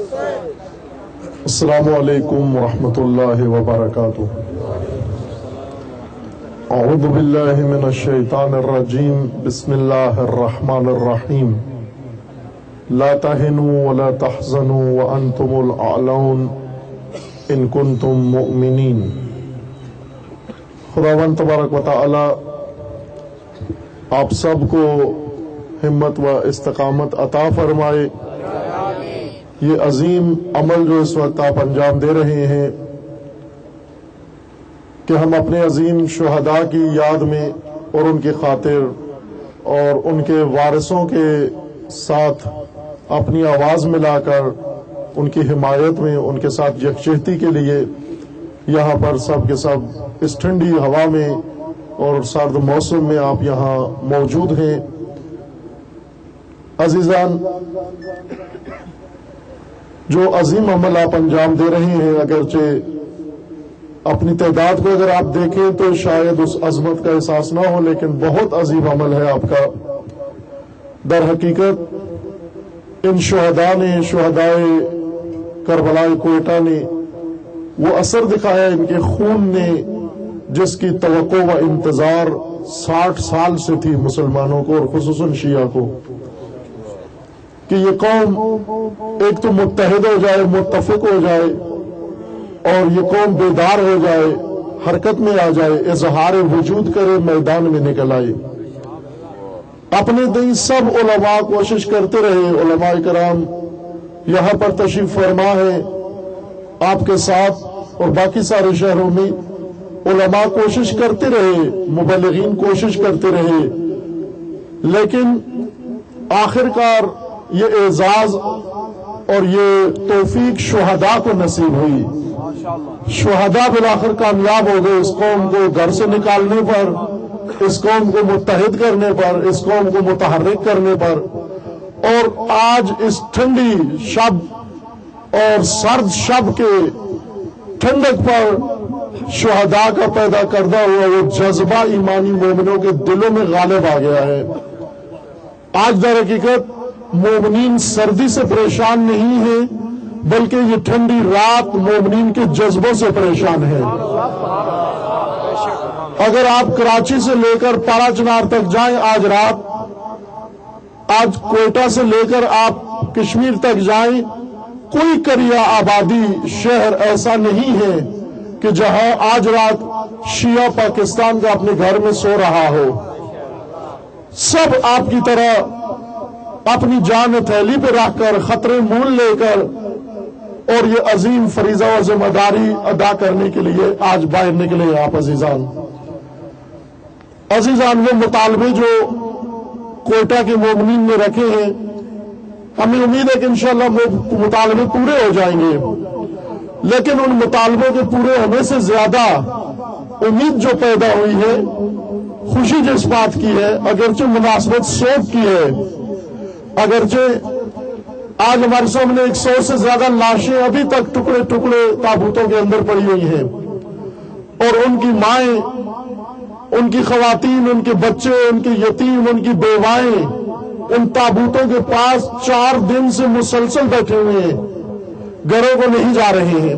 السلام علیکم ورحمۃ اللہ وبرکاتہ۔ اعوذ باللہ من الشیطان الرجیم، بسم اللہ الرحمن الرحیم۔ لا تہنوا ولا تحزنوا وانتم الاعلون ان کنتم مؤمنین۔ خداوند تبارک و تعالی آپ سب کو ہمت و استقامت عطا فرمائے۔ یہ عظیم عمل جو اس وقت آپ انجام دے رہے ہیں کہ ہم اپنے عظیم شہداء کی یاد میں اور ان کی خاطر اور ان کے وارثوں کے ساتھ اپنی آواز ملا کر ان کی حمایت میں ان کے ساتھ یکجہتی کے لیے یہاں پر سب کے سب اس ٹھنڈی ہوا میں اور سرد موسم میں آپ یہاں موجود ہیں۔ عزیزان، جو عظیم عمل آپ انجام دے رہے ہیں، اگرچہ اپنی تعداد کو اگر آپ دیکھیں تو شاید اس عظمت کا احساس نہ ہو، لیکن بہت عظیم عمل ہے آپ کا۔ در حقیقت ان شہداء نے، شہدائے کربلا کوئٹہ نے وہ اثر دکھایا، ان کے خون نے، جس کی توقع و انتظار 60 سال سے تھی مسلمانوں کو اور خصوصاً شیعہ کو، کہ یہ قوم ایک تو متحد ہو جائے، متفق ہو جائے، اور یہ قوم بیدار ہو جائے، حرکت میں آ جائے، اظہار وجود کرے، میدان میں نکل آئے۔ اپنے دن سب علماء کوشش کرتے رہے، علماء کرام یہاں پر تشریف فرما ہے آپ کے ساتھ، اور باقی سارے شہروں میں علماء کوشش کرتے رہے، مبلغین کوشش کرتے رہے، لیکن آخرکار یہ اعزاز اور یہ توفیق شہداء کو نصیب ہوئی۔ شہداء بالآخر کامیاب ہو گئے اس قوم کو گھر سے نکالنے پر، اس قوم کو متحد کرنے پر، اس قوم کو متحرک کرنے پر، اور آج اس ٹھنڈی شب اور سرد شب کے ٹھنڈک پر شہداء کا پیدا کردہ ہوا وہ جذبہ ایمانی مومنوں کے دلوں میں غالب آ گیا ہے۔ آج در حقیقت مومنین سردی سے پریشان نہیں ہیں، بلکہ یہ ٹھنڈی رات مومنین کے جذبوں سے پریشان ہے۔ اگر آپ کراچی سے لے کر پارا چنار تک جائیں آج رات، آج کوئٹہ سے لے کر آپ کشمیر تک جائیں، کوئی قریہ آبادی شہر ایسا نہیں ہے کہ جہاں آج رات شیعہ پاکستان کا اپنے گھر میں سو رہا ہو۔ سب آپ کی طرح اپنی جان ہتھیلی پہ رکھ کر، خطرے مول لے کر، اور یہ عظیم فریضہ و ذمہ داری ادا کرنے کے لیے آج باہر نکلے ہیں آپ عزیزان۔ وہ مطالبے جو کوئٹہ کے مومنین نے رکھے ہیں، ہمیں امید ہے کہ انشاءاللہ وہ مطالبے پورے ہو جائیں گے، لیکن ان مطالبوں کے پورے ہونے سے زیادہ امید جو پیدا ہوئی ہے، خوشی جس بات کی ہے، اگرچہ مناسبت سوگ کی ہے، اگرچہ آج ہمارے سامنے 100 سے زیادہ لاشیں ابھی تک ٹکڑے ٹکڑے تابوتوں کے اندر پڑی ہوئی ہیں، اور ان کی مائیں، ان کی خواتین، ان کے بچے، ان کے یتیم، ان کی بیوائیں ان تابوتوں کے پاس 4 دن سے مسلسل بیٹھے ہوئے ہیں، گھروں کو نہیں جا رہے ہیں۔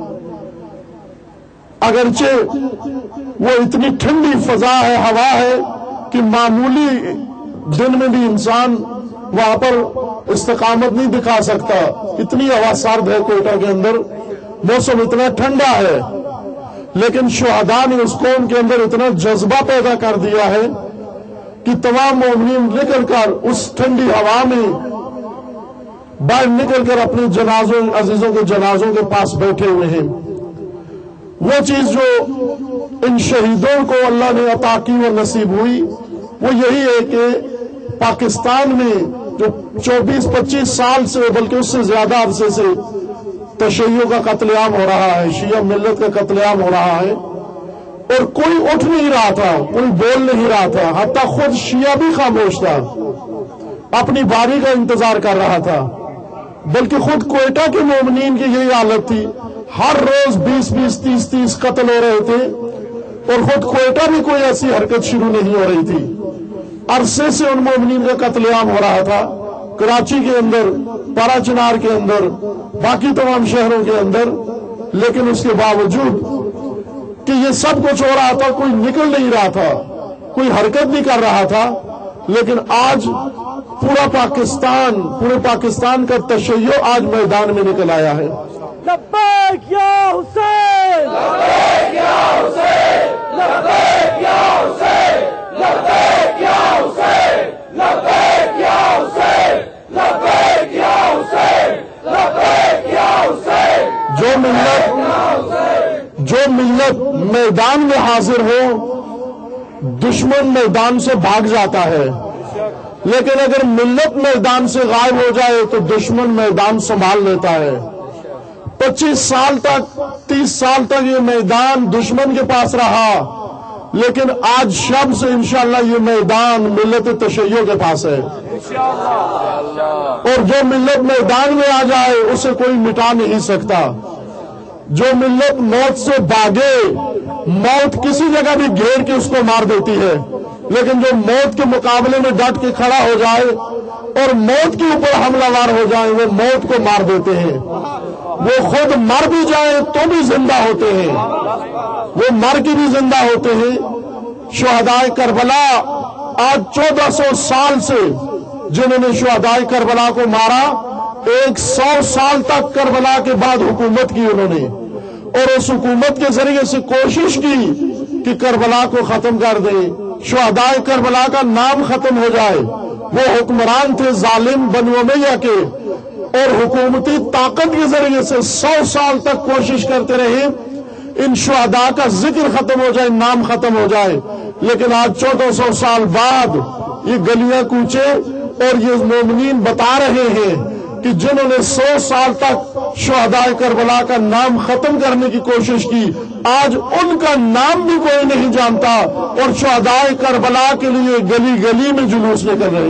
اگرچہ وہ اتنی ٹھنڈی فضا ہے، ہوا ہے، کہ معمولی دن میں بھی انسان وہاں پر استقامت نہیں دکھا سکتا، اتنی ہوا سرد ہے کوئٹہ کے اندر، موسم اتنا ٹھنڈا ہے، لیکن شہداء نے اس قوم کے اندر اتنا جذبہ پیدا کر دیا ہے کہ تمام مومنین نکل کر اس ٹھنڈی ہوا میں باہر نکل کر اپنے جنازوں، عزیزوں کے جنازوں کے پاس بیٹھے ہوئے ہیں۔ وہ چیز جو ان شہیدوں کو اللہ نے عطا کی و نصیب ہوئی، وہ یہی ہے کہ پاکستان میں جو 24-25 سال سے، بلکہ اس سے زیادہ عرصے سے تشیعوں کا قتل عام ہو رہا ہے، شیعہ ملت کا قتل عام ہو رہا ہے، اور کوئی اٹھ نہیں رہا تھا، کوئی بول نہیں رہا تھا، حتیٰ خود شیعہ بھی خاموش تھا، اپنی باری کا انتظار کر رہا تھا، بلکہ خود کوئٹہ کے مومنین کی یہی حالت تھی، ہر روز 20-20 30-30 قتل ہو رہے تھے، اور خود کوئٹہ بھی کوئی ایسی حرکت شروع نہیں ہو رہی تھی، عرصے سے ان مومنین کا قتل عام ہو رہا تھا، कराची के अंदर, पाराचनार के अंदर, बाकी तमाम शहरों के अंदर, लेकिन उसके बावजूद कि ये सब कुछ हो रहा था, कोई निकल नहीं रहा था, कोई हरकत नहीं कर रहा था, लेकिन आज पूरे पाकिस्तान का तशय्यो आज मैदान में निकल आया है। लब्बैक या हुसैन, लब्बैक या हुसैन, लब्बैक या हुसैन, लब्बैक या हुसैन, लब्बैक या हुसैन, लब्बैक या हुसैन, लब्बैक या हुसैन। जो मिल्लत मैदान में हाजिर हो, दुश्मन मैदान से भाग जाता है, लेकिन अगर मिल्लत मैदान से गायब हो जाए तो दुश्मन मैदान संभाल लेता है। 25 साल तक, 30 साल तक ये मैदान दुश्मन के पास रहा, लेकिन आज शब से इंशाअल्लाह ये मैदान मिल्लत तशय्यो के पास है। और जो मिल्लत मैदान में आ जाए उसे कोई मिटा नहीं सकता। जो मिल्लत मौत से भागे, मौत किसी जगह भी घेर के उसको मार देती है, लेकिन जो मौत के मुकाबले में डट के खड़ा हो जाए और मौत के ऊपर हमलावर हो जाए, वो मौत को मार देते हैं। वो खुद मर भी जाए तो भी जिंदा होते हैं, वो मर के भी जिंदा होते हैं। शुहदाए करबला आज 1400 साल से जिन्होंने शुहदाए करबला को मारा, 100 साल तक करबला के बाद हुकूमत की उन्होंने, और उस हुकूमत के जरिए से कोशिश की कि करबला को खत्म कर दे, शुहदाए करबला का नाम खत्म हो जाए। वो हुक्मरान थे जालिम बनु उमैया के, और हुकूमती ताकत के जरिए से 100 साल तक कोशिश करते रहे इन शुहदा का जिक्र खत्म हो जाए, नाम खत्म हो जाए। लेकिन आज 1400 साल बाद ये गलियां कूचे और ये मोमिनीन बता रहे हैं कि जिन्होंने 100 साल तक शुहदाए करबला का नाम खत्म करने की कोशिश की, आज उनका नाम भी कोई नहीं जानता, और शुहदाए करबला के लिए गली गली में जुलूस निकल रहे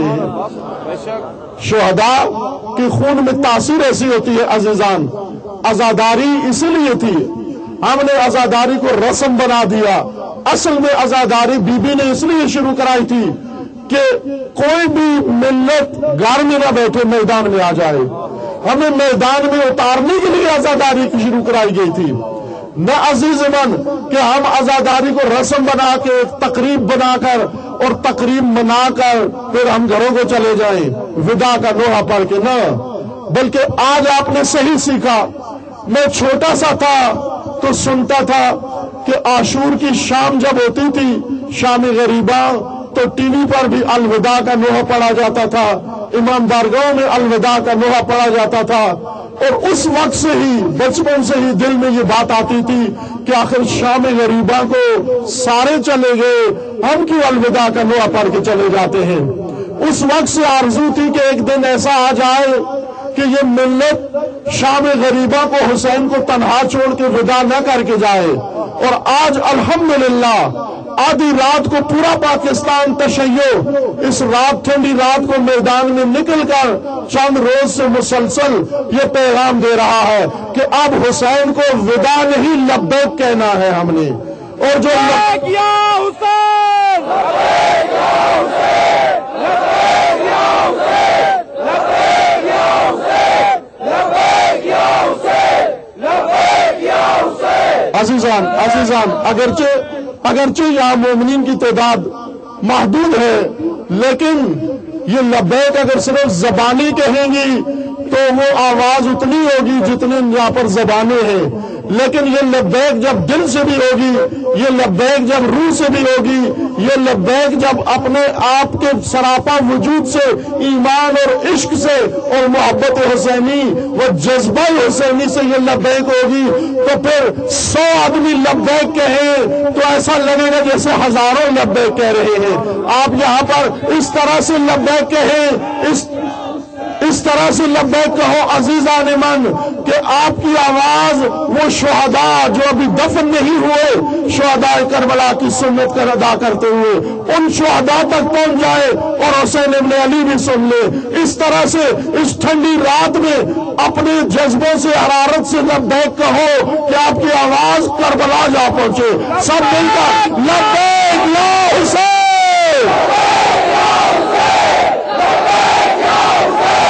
हैं। शुहदा के खून में तासीर ऐसी होती है अजीजान, आजादारी इसीलिए थी, हमने आजादारी को रस्म बना दिया। असल में आजादारी बीबी ने इसलिए शुरू कराई थी कि कोई भी मिल्लत घर में ना बैठे, मैदान में आ जाए। हमें मैदान में उतारने के लिए आजादारी की शुरू कराई गई थी, न अजीजमन कि हम आजादारी को रस्म बना के, तकरीब बनाकर और तकरीब मनाकर फिर हम घरों को चले जाएं विदा का नोहा पढ़ के, न, बल्कि आज आपने सही सीखा। मैं छोटा सा था तो सुनता था कि आशूर की शाम जब होती थी, शाम गरीबा, तो टीवी पर भी अलविदा का नोहा पढ़ा जाता था, इमाम बारगाह में अलविदा का नोहा पढ़ा जाता था। और उस वक्त से ही, बचपन से ही दिल में ये बात आती थी कि आखिर शाम गरीबा को सारे चले गए, हम क्यों अलविदा का नोहा पढ़ के चले जाते हैं। उस वक्त से आरज़ू थी कि एक दिन ऐसा आ जाए कि ये मिल्लत शाम गरीबा को, हुसैन को तन्हा छोड़ के विदा न करके जाए। और आज अल्हम्दुलिल्लाह आधी रात को पूरा पाकिस्तान तशय्यो, इस रात, ठंडी रात को मैदान में निकलकर चंद रोज से मुसलसल ये पैगाम दे रहा है कि अब हुसैन को विदा नहीं लब्बैक कहना है हमने। और जो लब्बैक या हुसैन, लब्बैक या हुसैन, लब्बैक या हुसैन, लब्बैक या हुसैन, लब्बैक या हुसैन, लब्बैक या हुसैन। अजीजान, अगरचे यहाँ मोमिनीन की तादाद महदूद है, लेकिन ये लब्बैक अगर सिर्फ जबानी कहेंगी तो वो आवाज उतनी होगी जितने यहाँ पर जबानें हैं। लेकिन ये लब्बैक जब दिल से भी होगी, ये लब्बैक जब रूह से भी होगी, ये लब्बैक जब अपने आप के सरापा वजूद से, ईमान और इश्क से और मोहब्बत हुसैनी व जज्बा हुसैनी से ये लब्बैक होगी, तो फिर 100 आदमी लब्बैक कहे तो ऐसा लगेगा जैसे हजारों लब्बैक कह रहे हैं। आप यहाँ पर इस तरह से लब्बैक कहें, इस तरह से लब्बैक कहो अजीजान मन, कि आपकी आवाज वो शुहदा जो अभी दफन नहीं हुए, शुहदा करबला की सुन्नत कर अदा करते हुए, उन शुहदा तक पहुंच जाए और हुसैन इब्न अली भी सुन ले। इस तरह से इस ठंडी रात में अपने जज्बों से, हरारत से लब्बैक कहो कि आपकी आवाज करबला जा पहुंचे। सब मिलकर लब्बैक या हुसैन।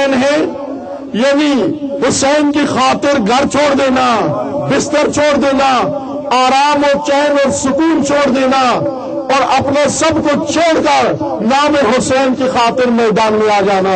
حسین ہیں، یعنی حسین کی خاطر گھر چھوڑ دینا، بستر چھوڑ دینا، آرام و چین اور سکون چھوڑ دینا اور اپنا سب کچھ چھوڑ کر نام حسین کی خاطر میدان میں آ جانا۔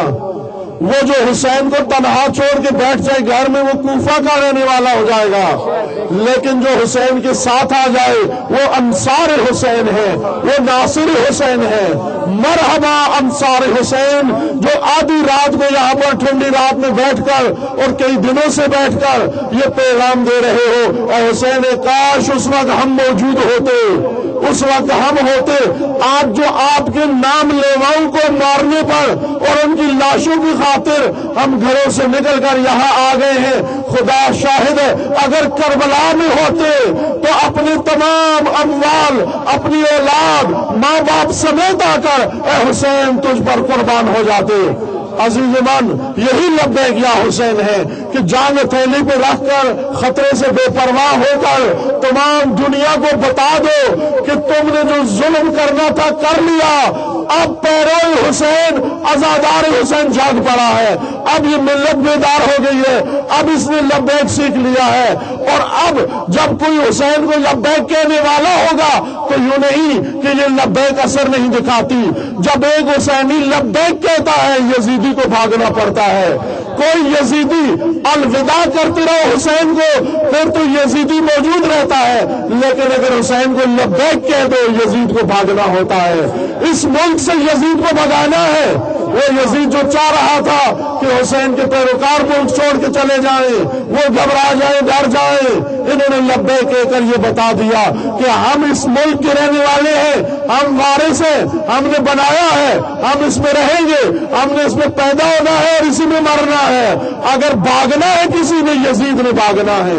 وہ جو حسین کو تنہا چھوڑ کے بیٹھ جائے گھر میں، وہ کوفہ کا رہنے والا ہو جائے گا، لیکن جو حسین کے ساتھ آ جائے وہ انصار حسین ہے، وہ ناصر حسین ہے۔ مرحبا انصار حسین، جو آدھی رات کو یہاں پر ٹھنڈی رات میں بیٹھ کر اور کئی دنوں سے بیٹھ کر یہ پیغام دے رہے ہو، اے حسین کاش اس وقت ہم موجود ہوتے، اس وقت ہم ہوتے۔ آج جو آپ کے نام لیواؤں کو مارنے پر اور ان کی لاشوں کی خاطر ہم گھروں سے نکل کر یہاں آ گئے ہیں، خدا شاہد ہے اگر کربلا میں ہوتے تو اپنے تمام اموال، اپنی اولاد، ماں باپ سمیت آ کر اے حسین تجھ پر قربان ہو جاتے۔ عزیز من، یہی لبیک یا حسین ہے کہ جان تھیلی پہ رکھ کر خطرے سے بے پرواہ ہو کر تمام دنیا کو بتا دو کہ تم نے جو ظلم کرنا تھا کر لیا، اب پیرو حسین، ازادار حسین جاگ پڑا ہے، اب یہ ملت بیدار ہو گئی ہے، اب اس نے لبیک سیکھ لیا ہے۔ اور اب جب کوئی حسین کو لبیک کہنے والا ہوگا تو یوں نہیں کہ یہ لبیک اثر نہیں دکھاتی، جب ایک حسینی لبیک کہتا ہے یزیدی کو بھاگنا پڑتا ہے۔ کوئی یزیدی الوداع کرتے رہو حسین کو پھر تو یزیدی موجود رہتا ہے، لیکن اگر حسین کو لبیک کہہ دو یزید کو بھاگنا ہوتا ہے۔ اس ملک سے یزید کو بھگانا ہے، وہ یزید جو چاہ رہا تھا کہ حسین کے پیروکار ملک چھوڑ کے چلے جائیں، وہ گھبرا جائیں، ڈر جائیں، انہوں نے لبیک کہہ کر یہ بتا دیا کہ ہم اس ملک کے رہنے والے ہیں، ہم وارث ہیں، ہم نے بنایا ہے، ہم اس میں رہیں گے، ہم نے اس میں پیدا ہونا ہے اور اسی میں مرنا ہے۔ اگر بھاگنا ہے کسی نے، یزید نے بھاگنا ہے،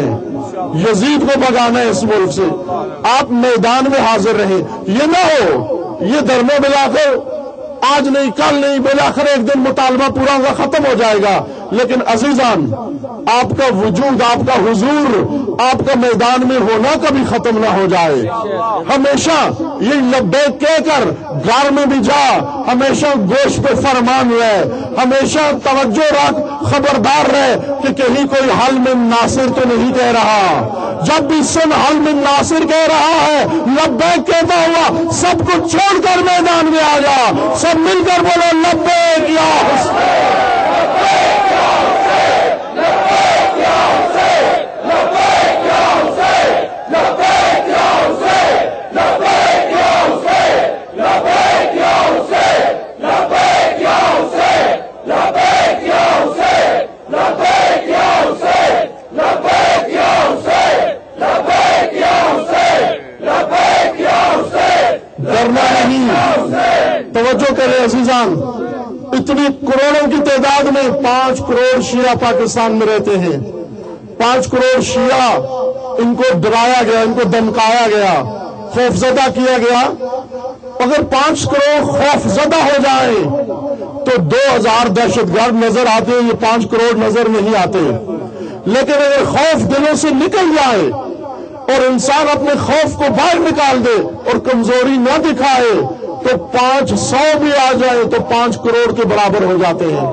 یزید کو بھگانا ہے اس ملک سے۔ آپ میدان میں حاضر رہیں، یہ نہ ہو یہ دھرنے ملا کر آج نہیں کل نہیں بالآخر ایک دن مطالبہ پورا ہوگا، ختم ہو جائے گا، لیکن عزیزان آپ کا وجود، آپ کا حضور، آپ کا میدان میں ہونا کبھی ختم نہ ہو جائے۔ ہمیشہ یہ لبیک کہہ کر گھر میں بھی جا، ہمیشہ گوشت پہ فرمان رہے، ہمیشہ توجہ رکھ، خبردار رہے کہ کہیں کوئی حل من ناصر تو نہیں کہہ رہا۔ جب بھی سن حل من ناصر کہہ رہا ہے، لبیک کہتا ہوا سب کو چھوڑ کر میدان میں آ جا، سب مل کر بولو لبیک یا حسین، توجہ کریں عزیزان۔ اتنی کروڑوں کی تعداد میں 5 کروڑ شیعہ پاکستان میں رہتے ہیں، 5 کروڑ شیعہ، ان کو ڈرایا گیا، ان کو دمکایا گیا، خوفزدہ کیا گیا۔ اگر 5 کروڑ خوفزدہ ہو جائیں تو 2000 دہشت گرد نظر آتے ہیں، یہ 5 کروڑ نظر نہیں آتے۔ لیکن اگر خوف دلوں سے نکل جائے اور انسان اپنے خوف کو باہر نکال دے اور کمزوری نہ دکھائے تو 500 بھی آ جائے تو 5 کروڑ کے برابر ہو جاتے ہیں۔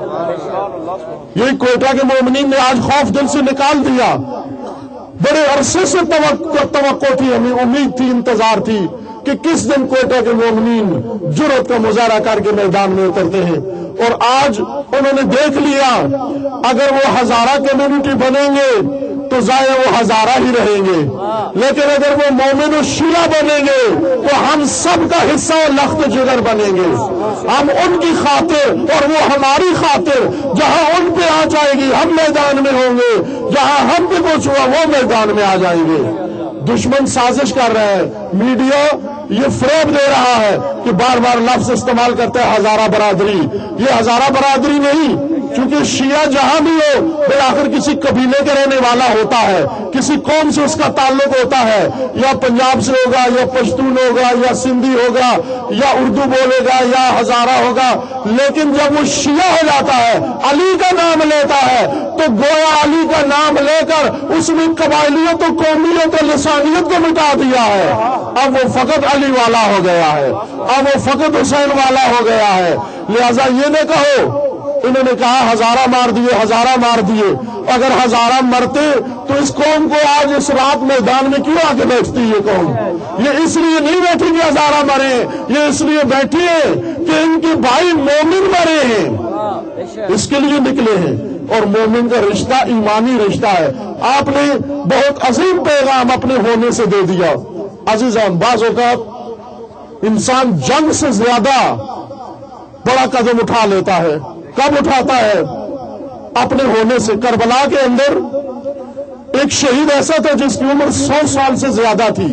یہی کوئٹہ کے مومنین نے آج خوف دل سے نکال دیا۔ بڑے عرصے سے توقع تھی، ہمیں امید تھی، انتظار تھی کہ کس دن کوئٹہ کے مومنین جرأت کا مظاہرہ کر کے میدان میں اترتے ہیں، اور آج انہوں نے دیکھ لیا اگر وہ ہزارہ کمیونٹی بنیں گے تو ظاہر وہ ہزارہ ہی رہیں گے، لیکن اگر وہ مومن و شیعہ بنیں گے تو ہم سب کا حصہ و لخت جگر بنیں گے۔ ہم ان کی خاطر اور وہ ہماری خاطر، جہاں ان پہ آ جائے گی ہم میدان میں ہوں گے، جہاں ہم پہ کچھ ہوا وہ میدان میں آ جائیں گے۔ دشمن سازش کر رہا ہے، میڈیا یہ فریب دے رہا ہے کہ بار بار لفظ استعمال کرتا ہے ہزارہ برادری۔ یہ ہزارہ برادری نہیں، کیونکہ شیعہ جہاں بھی ہو بالآخر کسی قبیلے کے رہنے والا ہوتا ہے، کسی قوم سے اس کا تعلق ہوتا ہے، یا پنجاب سے ہوگا، یا پشتون ہوگا، یا سندھی ہوگا، یا اردو بولے گا، یا ہزارہ ہوگا۔ لیکن جب وہ شیعہ ہو جاتا ہے، علی کا نام لیتا ہے تو گویا علی کا نام لے کر اس میں قبائلیت و قومیت و لسانیت کو مٹا دیا ہے۔ اب وہ فقط علی والا ہو گیا ہے، اب وہ فقط حسین والا ہو گیا ہے۔ لہذا یہ نہ کہو انہوں نے کہا ہزارہ مار دیے، ہزارہ مار دیے۔ اگر ہزارہ مرتے تو اس قوم کو آج اس رات میدان میں کیوں آ کے بیٹھتی یہ قوم؟ یہ اس لیے نہیں بیٹھی کہ ہزارہ مرے، یہ اس لیے بیٹھی ہے کہ ان کے بھائی مومن مرے ہیں، اس کے لیے نکلے ہیں۔ اور مومن کا رشتہ ایمانی رشتہ ہے۔ آپ نے بہت عظیم پیغام اپنے ہونے سے دے دیا۔ عزیزان، بعض اوقات انسان جنگ سے زیادہ بڑا قدم اٹھا لیتا ہے۔ کب اٹھاتا ہے؟ اپنے ہونے سے۔ کربلا کے اندر ایک شہید ایسا تھا جس کی عمر 100 سال سے زیادہ تھی۔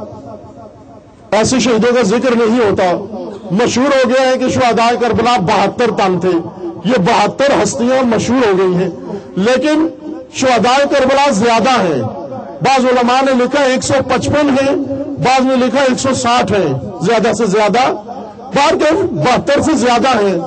ایسے شہیدوں کا ذکر نہیں ہوتا۔ مشہور ہو گیا ہے کہ شہداء کربلا 72 تن تھے۔ یہ 72 ہستیاں مشہور ہو گئی ہیں، لیکن شہداء کربلا زیادہ ہیں۔ بعض علماء نے لکھا 155 ہیں، بعض نے لکھا 160 ہیں، زیادہ سے زیادہ 72 سے زیادہ ہیں۔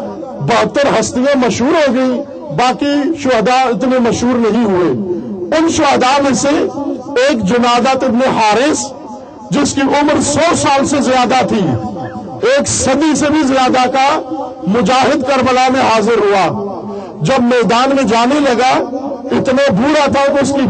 72 ہستیاں مشہور ہو گئی، باقی شہداء اتنے مشہور نہیں ہوئے۔ ان شہداء میں سے ایک جنادہ ابن حارث، جس کی عمر 100 سال سے زیادہ تھی، 1 صدی سے بھی زیادہ کا مجاہد کربلا میں حاضر ہوا۔ جب میدان میں جانے لگا، اتنا بوڑھا تھا کہ اس کی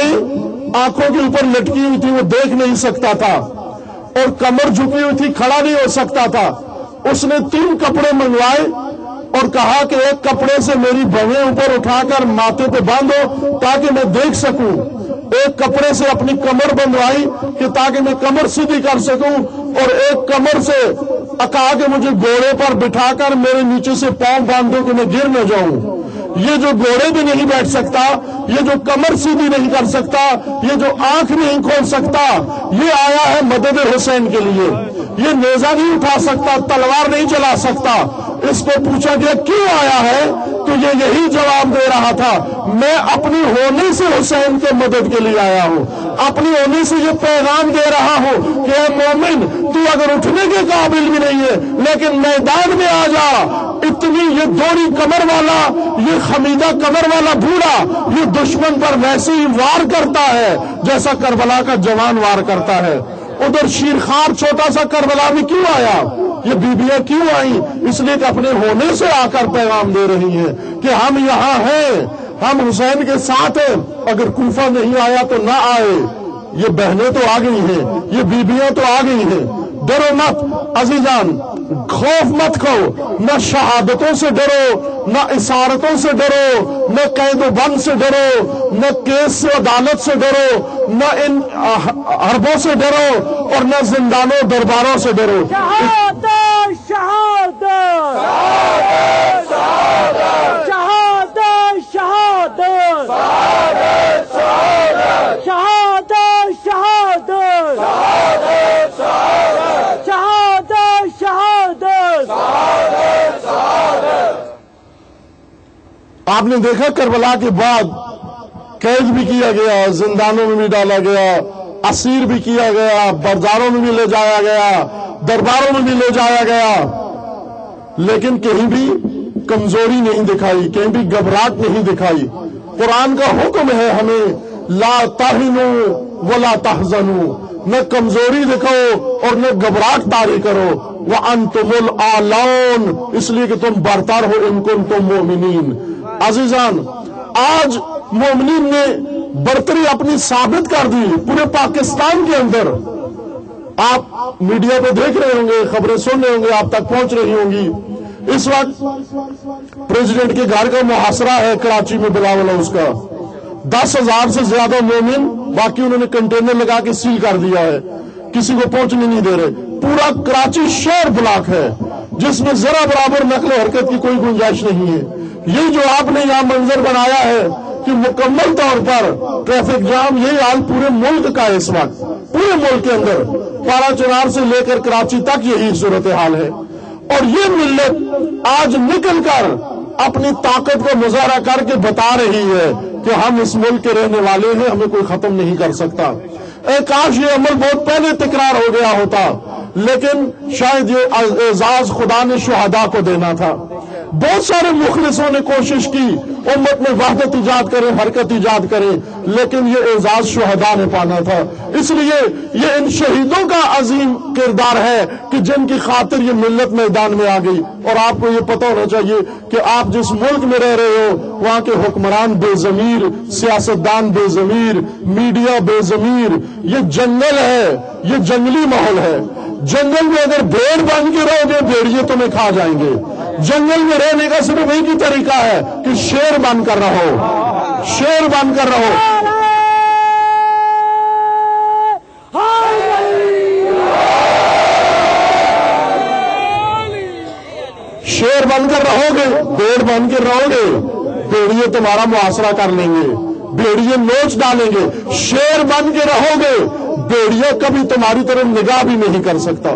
بھویں آنکھوں کے اوپر لٹکی ہوئی تھی، وہ دیکھ نہیں سکتا تھا، اور کمر جھکی ہوئی تھی، کھڑا نہیں ہو سکتا تھا۔ اس نے 3 کپڑے منگوائے اور کہا کہ ایک کپڑے سے میری بھویں اوپر اٹھا کر ماتھے پہ باندھو تاکہ میں دیکھ سکوں، ایک کپڑے سے اپنی کمر بندھوائی کہ تاکہ میں کمر سیدھی کر سکوں، اور ایک کمر سے کہا کہ مجھے گھوڑے پر بٹھا کر میرے نیچے سے پاؤں باندھ دو کہ میں گر نہ جاؤں۔ یہ جو گھوڑے بھی نہیں بیٹھ سکتا، یہ جو کمر سیدھی نہیں کر سکتا، یہ جو آنکھ نہیں کھول سکتا، یہ آیا ہے مدد حسین کے لیے۔ یہ نیزہ نہیں اٹھا سکتا، تلوار نہیں چلا سکتا۔ اس کو پوچھا گیا کیوں آیا ہے تو یہ یہی جواب دے رہا تھا، میں اپنی ہونے سے حسین کے مدد کے لیے آیا ہوں، اپنی ہونے سے یہ پیغام دے رہا ہوں کہ اے مومن، تو اگر اٹھنے کے قابل بھی نہیں ہے لیکن میدان میں آ جا۔ اتنی یہ دوڑی کمر والا، یہ خمیدہ کمر والا بوڑھا، یہ دشمن پر ویسے ہی وار کرتا ہے جیسا کربلا کا جوان وار کرتا ہے۔ ادھر شیرخوار چھوٹا سا کربلا میں کیوں آیا؟ یہ بیبیاں کیوں آئیں؟ اس لیے کہ اپنے ہونے سے آ کر پیغام دے رہی ہیں کہ ہم یہاں ہیں، ہم حسین کے ساتھ ہیں، اگر کوفہ نہیں آیا تو نہ آئے۔ یہ بہنیں تو آ گئی ہیں، یہ بیبیاں تو آ گئی ہیں۔ ڈرو مت عزیزان، خوف مت کھو، نہ شہادتوں سے ڈرو، نہ اسارتوں سے ڈرو، نہ قید و بند سے ڈرو، نہ کیس سے عدالت سے ڈرو، نہ ان حربوں سے ڈرو، اور نہ زندانوں درباروں سے ڈرو۔ شہادت شہادت شہادت شہادت شہادت شہادت شہادت شہادت شہادت۔ آپ نے دیکھا کربلا کے بعد قید بھی کیا گیا، زندانوں میں بھی ڈالا گیا، اسیر بھی کیا گیا، بازاروں میں بھی لے جایا گیا، درباروں میں بھی لے جایا گیا، لیکن کہیں بھی کمزوری نہیں دکھائی، کہیں بھی گھبراہٹ نہیں دکھائی۔ قرآن کا حکم ہے ہمیں لا تہنوا ولا تحزنوا، نہ کمزوری دکھاؤ اور نہ گھبراہٹ طاری کرو، وانتم الاعلون، اس لیے کہ تم برتر ہو ان کنتم مؤمنین۔ عزیزان، آج مومنین نے برتری اپنی ثابت کر دی پورے پاکستان کے اندر۔ آپ میڈیا پہ دیکھ رہے ہوں گے، خبریں سن رہے ہوں گے، آپ تک پہنچ رہی ہوں گی۔ اس وقت پریزیڈنٹ کے گھر کا محاصرہ ہے کراچی میں، بلاول ہاؤس کا، 10,000 سے زیادہ مومن، باقی انہوں نے کنٹینر لگا کے سیل کر دیا ہے، کسی کو پہنچنے نہیں دے رہے۔ پورا کراچی شہر بلاک ہے جس میں ذرا برابر نقل و حرکت کی کوئی گنجائش نہیں ہے۔ یہ جو آپ نے یہاں منظر بنایا ہے کہ مکمل طور پر ٹریفک جام، یہ حال پورے ملک کا ہے اس وقت، پورے ملک کے اندر پارا چنار سے لے کر کراچی تک یہی صورتحال ہے۔ اور یہ ملت آج نکل کر اپنی طاقت کو مظاہرہ کر کے بتا رہی ہے کہ ہم اس ملک کے رہنے والے ہیں، ہمیں کوئی ختم نہیں کر سکتا۔ اے کاش یہ عمل بہت پہلے تکرار ہو گیا ہوتا، لیکن شاید یہ اعزاز خدا نے شہداء کو دینا تھا۔ بہت سارے مخلصوں نے کوشش کی امت میں وحدت ایجاد کریں، حرکت ایجاد کریں، لیکن یہ اعزاز شہداء نے پانا تھا۔ اس لیے یہ ان شہیدوں کا عظیم کردار ہے کہ جن کی خاطر یہ ملت میدان میں آ گئی۔ اور آپ کو یہ پتہ ہونا چاہیے کہ آپ جس ملک میں رہ رہے ہو وہاں کے حکمران بے ضمیر، سیاستدان بے ضمیر، میڈیا بے ضمیر، یہ جنگل ہے، یہ جنگلی ماحول ہے۔ جنگل میں اگر بھیڑ بن کے رہو گے بھیڑیے تمہیں کھا جائیں گے۔ جنگل میں رہنے کا صرف ایک ہی طریقہ ہے کہ شیر بن کر رہو، شیر بن کر رہو۔ شیر بن کر رہو گے، بھیڑ بن کے رہو گے، بھیڑیے تمہارا محاصرہ کر لیں گے، بھیڑیے نوچ ڈالیں گے۔ شیر بن کے رہو گے، بھیڑیا کبھی تمہاری طرف نگاہ بھی نہیں کر سکتا۔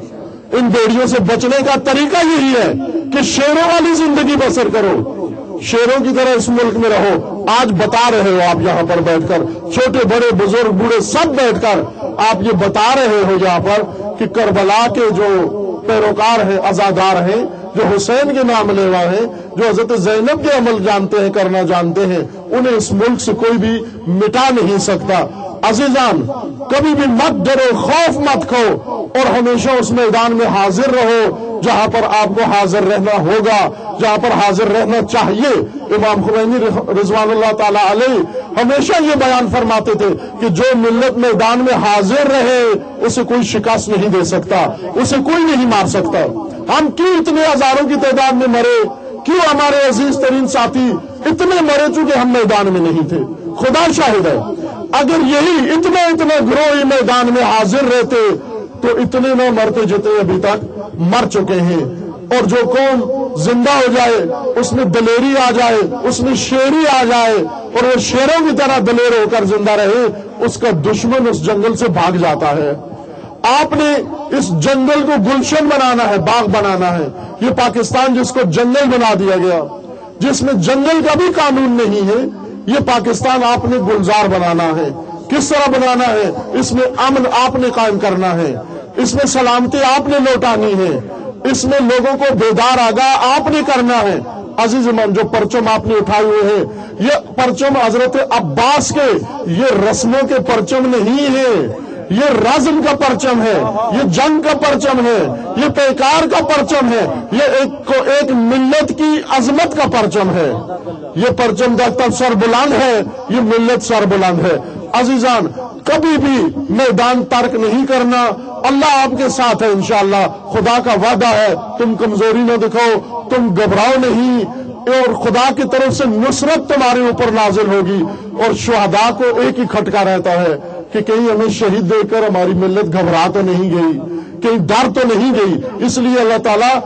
ان بھیڑیوں سے بچنے کا طریقہ یہی ہے کہ شیروں والی زندگی بسر کرو، شیروں کی طرح اس ملک میں رہو۔ آج بتا رہے ہو آپ یہاں پر بیٹھ کر، چھوٹے بڑے بزرگ بوڑھے سب بیٹھ کر آپ یہ بتا رہے ہو یہاں پر کہ کربلا کے جو پیروکار ہیں، عزادار ہیں، جو حسین کے نام لیوا ہیں، جو حضرت زینب کے عمل جانتے ہیں، کرنا جانتے ہیں، انہیں اس ملک سے کوئی بھی مٹا نہیں سکتا۔ عزیزان، کبھی بھی مت ڈرو، خوف مت کھو، اور ہمیشہ اس میدان میں حاضر رہو جہاں پر آپ کو حاضر رہنا ہوگا، جہاں پر حاضر رہنا چاہیے۔ امام خمینی رضوان اللہ تعالی علیہ ہمیشہ یہ بیان فرماتے تھے کہ جو ملت میدان میں حاضر رہے اسے کوئی شکست نہیں دے سکتا، اسے کوئی نہیں مار سکتا۔ ہم کیوں اتنے ہزاروں کی تعداد میں مرے؟ کیوں ہمارے عزیز ترین ساتھی اتنے مرے چونکہ ہم میدان میں نہیں تھے؟ خدا شاہد ہے، اگر یہی اتنے گروہ میدان میں حاضر رہتے تو اتنے نہ مرتے جتنے ابھی تک مر چکے ہیں۔ اور جو قوم زندہ ہو جائے اس میں دلیری آ جائے، اس میں شیری آ جائے، اور وہ شیروں کی طرح دلیر ہو کر زندہ رہے، اس کا دشمن اس جنگل سے بھاگ جاتا ہے۔ آپ نے اس جنگل کو گلشن بنانا ہے، باغ بنانا ہے۔ یہ پاکستان جس کو جنگل بنا دیا گیا، جس میں جنگل کا بھی قانون نہیں ہے، یہ پاکستان آپ نے گلزار بنانا ہے۔ کس طرح بنانا ہے؟ اس میں امن آپ نے قائم کرنا ہے، اس میں سلامتی آپ نے لوٹانی ہے، اس میں لوگوں کو بیدار آگاہ آپ نے کرنا ہے۔ عزیز من، جو پرچم آپ نے اٹھائے ہوئے ہیں، یہ پرچم حضرت عباس کے، یہ رسموں کے پرچم نہیں ہے، یہ رزم کا پرچم ہے، یہ جنگ کا پرچم ہے، یہ پیکار کا پرچم ہے، یہ ایک ملت کی عظمت کا پرچم ہے۔ یہ پرچم تب سر بلند ہے، یہ ملت سر بلند ہے۔ عزیزان، کبھی بھی میدان ترک نہیں کرنا، اللہ آپ کے ساتھ ہے انشاءاللہ۔ خدا کا وعدہ ہے، تم کمزوری نہ دکھاؤ، تم گھبراؤ نہیں، اور خدا کی طرف سے نصرت تمہارے اوپر نازل ہوگی۔ اور شہداء کو ایک ہی کھٹکا رہتا ہے کہ کہیں ہمیں شہید دیکھ کر ہماری ملت گھبرا تو نہیں گئی، کہیں ڈر تو نہیں گئی۔ اس لیے اللہ تعالیٰ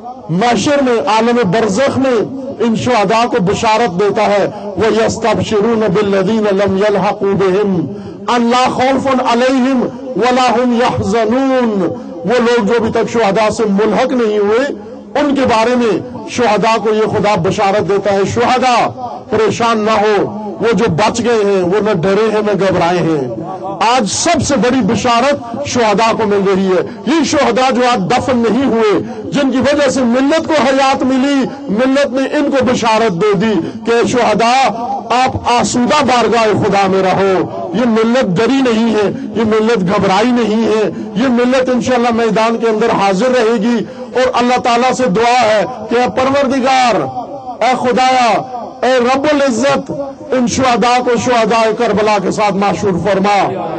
محشر میں، عالم برزخ میں ان شہداء کو بشارت دیتا ہے، وَيَسْتَبْشِرُونَ بِالَّذِينَ لَمْ يَلْحَقُوا بِهِمْ أَلَّا خَوْفٌ عَلَيْهِمْ وَلَا هُمْ يَحْزَنُونَ۔ وہ لوگ جو ابھی تک شہداء سے ملحق نہیں ہوئے، ان کے بارے میں شہداء کو یہ خدا بشارت دیتا ہے، شہداء پریشان نہ ہو، وہ جو بچ گئے ہیں وہ نہ ڈرے ہیں نہ گھبرائے ہیں۔ آج سب سے بڑی بشارت شہداء کو مل رہی ہے۔ یہ شہداء جو آج دفن نہیں ہوئے، جن کی وجہ سے ملت کو حیات ملی، ملت نے ان کو بشارت دے دی کہ شہداء آپ آسودہ بارگاہ خدا میں رہو۔ یہ ملت ڈری نہیں ہے، یہ ملت گھبرائی نہیں ہے، یہ ملت انشاءاللہ میدان کے اندر حاضر رہے گی۔ اور اللہ تعالیٰ سے دعا ہے کہ اے پروردگار، اے خدایا، اے رب العزت، ان شہداء کو شہداء کربلا کے ساتھ معشور فرما،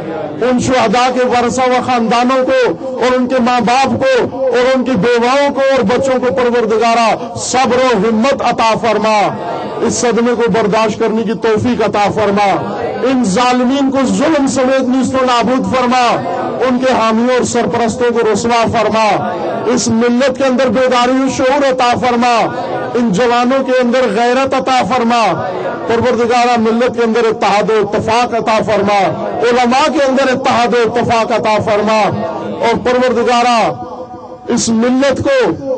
ان شہداء کے ورثہ و خاندانوں کو اور ان کے ماں باپ کو اور ان کی بیواؤں کو اور بچوں کو پروردگارا صبر و ہمت عطا فرما، اس صدمے کو برداشت کرنے کی توفیق عطا فرما، ان ظالمین کو ظلم سمیت نیست و نابود فرما، ان کے حامیوں اور سرپرستوں کو رسوا فرما، اس ملت کے اندر بیداری و شعور عطا فرما، ان جوانوں کے اندر غیرت عطا فرما، پروردگارہ ملت کے اندر اتحاد و اتفاق عطا فرما، علماء کے اندر اتحاد و اتفاق عطا فرما، اور پروردگارہ اس ملت کو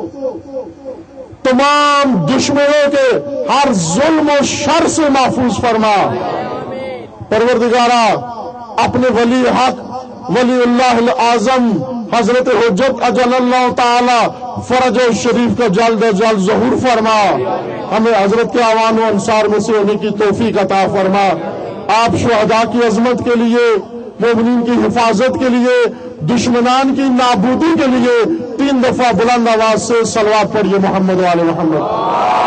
تمام دشمنوں کے ہر ظلم و شر سے محفوظ فرما۔ پروردگارہ اپنے ولی حق ولی اللہ العظم حضرت حجت اجل اللہ تعالی فرج شریف کا جلد از جلد ظہور فرما، ہمیں حضرت کے اعوان و انصار میں سے ہونے کی توفیق عطا فرما۔ آپ شہداء کی عظمت کے لیے، مومنین کی حفاظت کے لیے، دشمنان کی نابودی کے لیے 3 دفعہ بلند آواز سے صلوات پڑھیے محمد و آل محمد۔